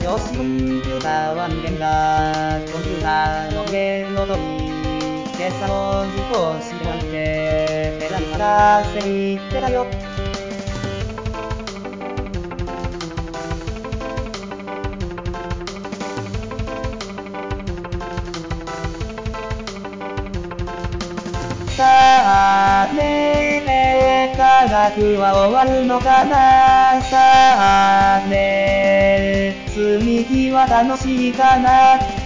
よしコンピューターは人間だ。コンピューターの言の通り計算を実行してなんて選びからせに言ってたよ。さあねえ、科学は終わるのかな。さあねえ、積み木は楽しいかな。